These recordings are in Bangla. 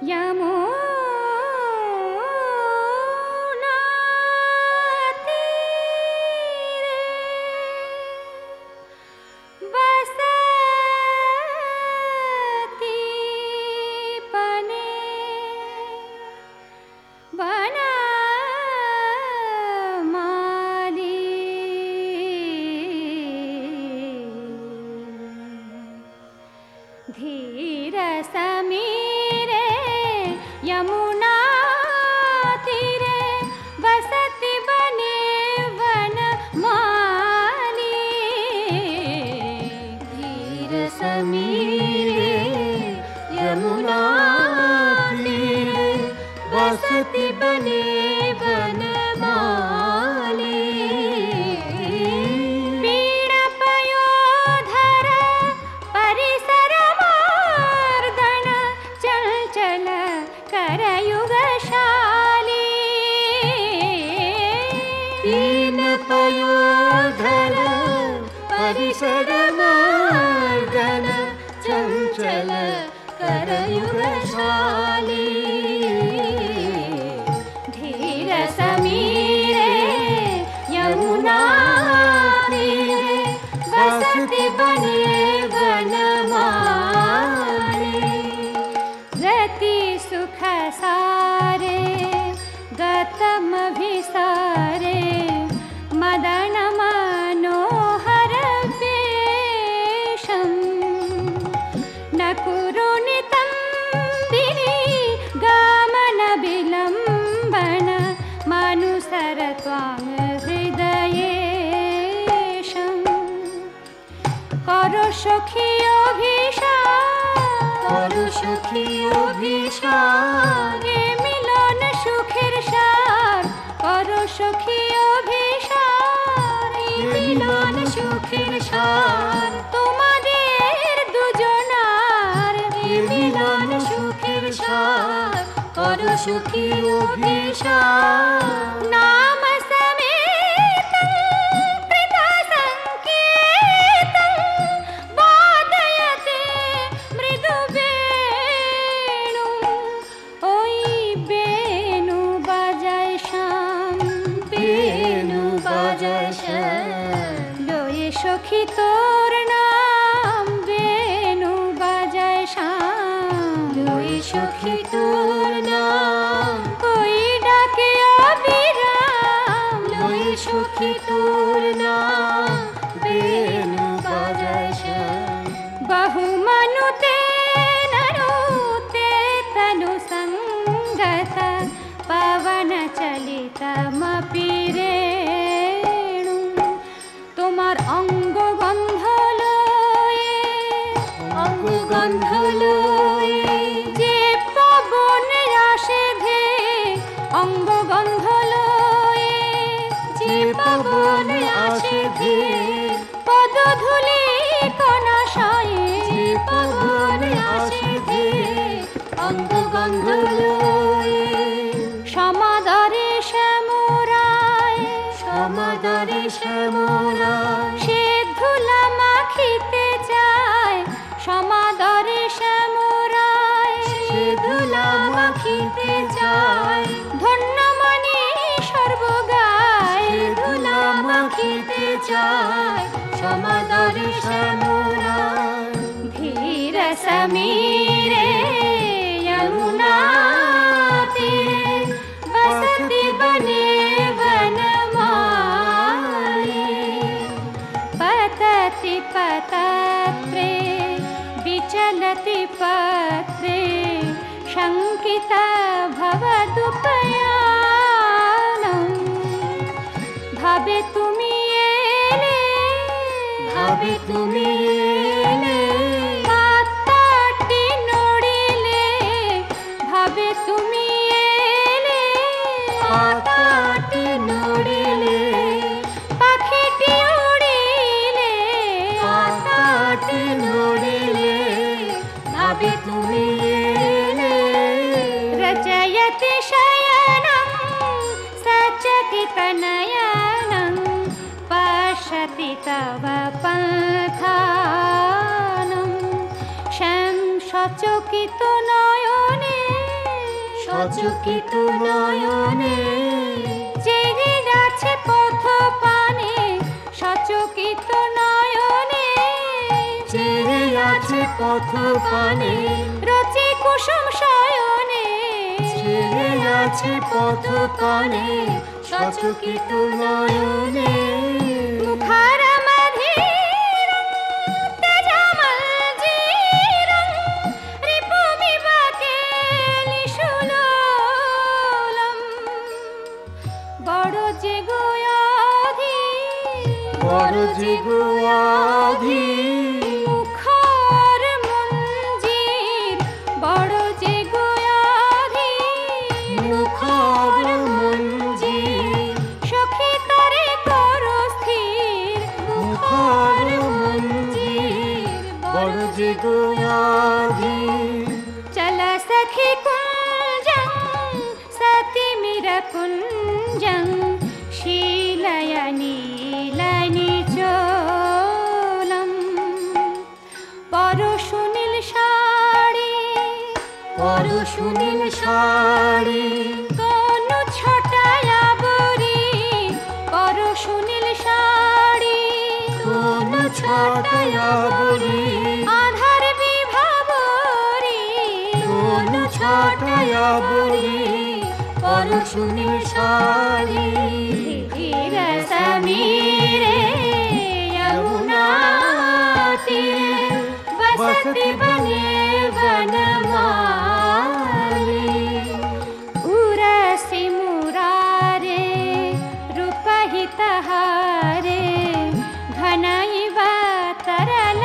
यमुना तीरे बसती बनमाली धीर समीरे यमुना तीरे बसती बने वनमाली धीर समीरे यमुना तीरे बसती बने वनमाली पीड़पयोधर परिसर मार्दन चंचल करयुगशाली पीनपयोधर परिसर मार्दन चंचल करयुगशाली धीर समीरे यमुना तीरे बसती बने वनमाली रति सुख सारे गतमभिसारे मदन मनोहर वेशम् न कुरु नितम्बिनी गमन विलम्बन मनुसर त्वां हृदयेशम् करु सखी अभिशार ए मिलन सुखेर सार करु सखी अभिशार ए मिलन सुखेर सार তোমাদের দুজনার এ মিলন সুখের সার করো সুখী অভিসার নাম সমেতং প্রীতা সংকেতং বাদয়তে মৃদু বেণু ওই বেণু বাজায় শ্যাম বেণু বাজায় শ্যাম লয়ে সখী তোর নাম বেণু বাজায় শ্যাম লয়ে সখী তোর নাম কই ডাকে অবিরাম লয়ে সখী তোর নাম বেণু বাজায় শ্যাম বহু মনুতে ননুতে তনু সংগত পবন চলিত মপিরেণু তোমার অঙ্গ গন্ধ লয়ে যে পবন আসে ধে অঙ্গ গন্ধ লয়ে যে পবন আসে ধে পদধূলি কণাশয়ে যে পবন আসে ধে অঙ্গ গন্ধ লয়ে সমাদরে শ্যামরায় সে ধুলা মাখিতে চায় সমাদরে শ্যামরায় সে ধুলা মাখিতে চায় ধন্যমণি সর্বগায় ধুলা মাখিতে চায় সমাদরে শ্যামরায় ধীর সমীরে यमुना तीरे बसती बने वनमाली पतति पतत्रे विचलति पत्रे शङ्किता भवतु पयानम् भावे तुमी एले পাতাটি নড়িলে ভাবে তুমি এলে পাতাটি নড়িলে পাখিটি উড়িলে পাতাটি নড়িলে ভাবে তুমি এলে রচয়তি শয়নং সচকিত নয়নং পশ্যতি তব পন্থানম শ্যাম সচকিত নয়নে সচকিত নয়নে জেগে আছে পথ পানে সচকিত নয়নে চেয়ে আছে পথ পানে রচি কুসুম শয়নে চেয়ে আছে পথ পানে সচকিত নয়নে মুখার মধিরং তেজমল জিরং রিপু বিবাকে লিশুলোলম বড় যে গোয়াধি বড় যে গোয়াধি মুখর মঞ্জির বড় যে গোয়াধি মুখর মঞ্জির সখী তরে করো স্থির মুখর মঞ্জির বড় যে গোয়াধি চল সখী কুঞ্জং সতিমির কুঞ্জং শীলয়নি চোলম পর সুনীল শাড়ি পর সুনীল শাড়ি কোন ছটায়া বরি পর সুনীল শাড়ি কোন ছটায়া বলি আধার বিভাবরি কোন ছটায়া বলি পর সুনীল শাড়ি ধীর সমীরে যমুনা তীরে বসতি বনে বনমালী उरसी मुरारे रूपहि तहारे घनई तरल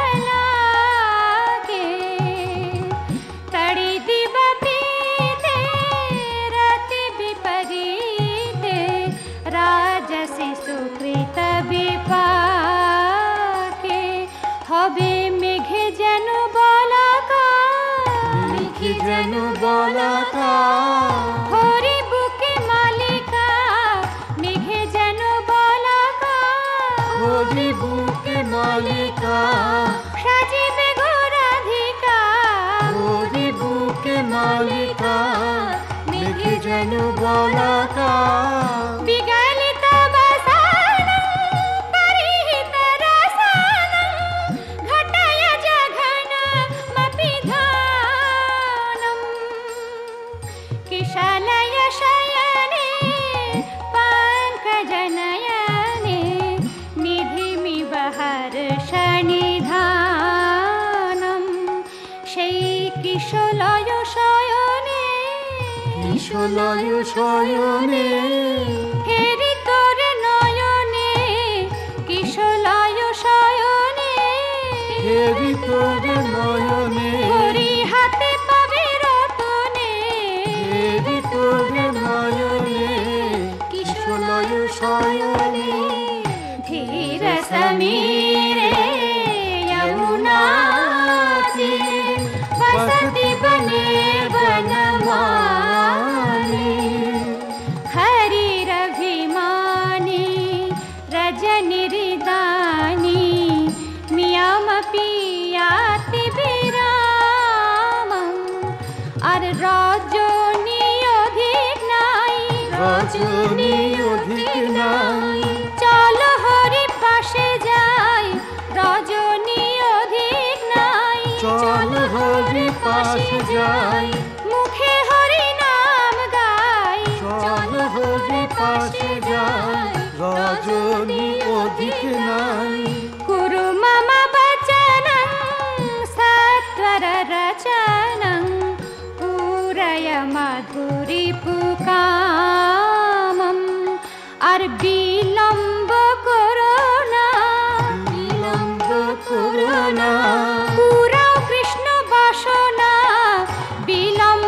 बलागे तड़ी दिवपीते रति विपरीते राजसी सुकृत विपाके हबे मेघे যেন বলাকা লিখি যেন বলাকা হরি বুকে মালিকা মেঘে যেন বলাকা হরি বুকে মালিকা সাজিবে গোরাধিকা হরি বুকে মালিকা লিখি যেন বলাকা বিগলিত বসানং পরিহিত রসানং ঘটায় জঘন মপিধানম কিশালয় শয়নে পঙ্কজনয়নে নিধিমি বহর সনিধানম সেই কিশলয় শয়নে কিশলয় শয়নে হেরি তোর নয়নে কিশলয় শয়নে হেরি তোর নয়নে হরি হাতে পাবে রতনে হেরি তোর নয়নে কিশলয় শয়নে ধীর সমীরে যমুনা তীরে বসতি বনে বনমালী হরিরভিমানী রজনিরিদানী মিয়ামপি याति বিরামং আর রজনী অধিক নাই রজনী অধিক নাই চল হরি পাশে যাই রজনী অধিক নাই চল হরি পাশে যাই মুখে হরি নাম গাই চল হরি পাশে যাই রজনী অধিক নাই কুরু মম বচনং সত্বর রচনং পুরয় মধুরি পুকামম আর বিলম্ব করো না বিলম্ব করো না পুরাও কৃষ্ণ বাসনা বিলম্ব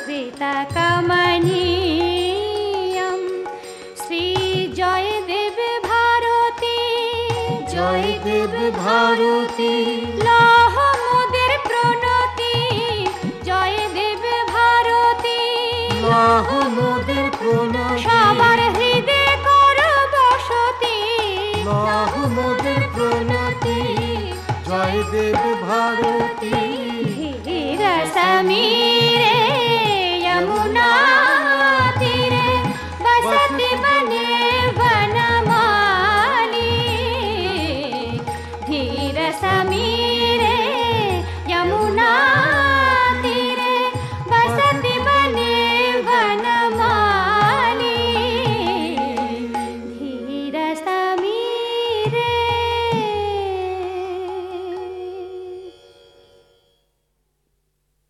श्रिता कमनीयं श्री जयदेव भारती জয়দেব ভারতী লহ মোদের প্রণতি জয়দেব ভারতী লাহ মোদের প্রণতি সবার হৃদয় কর বসতি লাহ মোদের প্রণতি জয়দেব ভারতী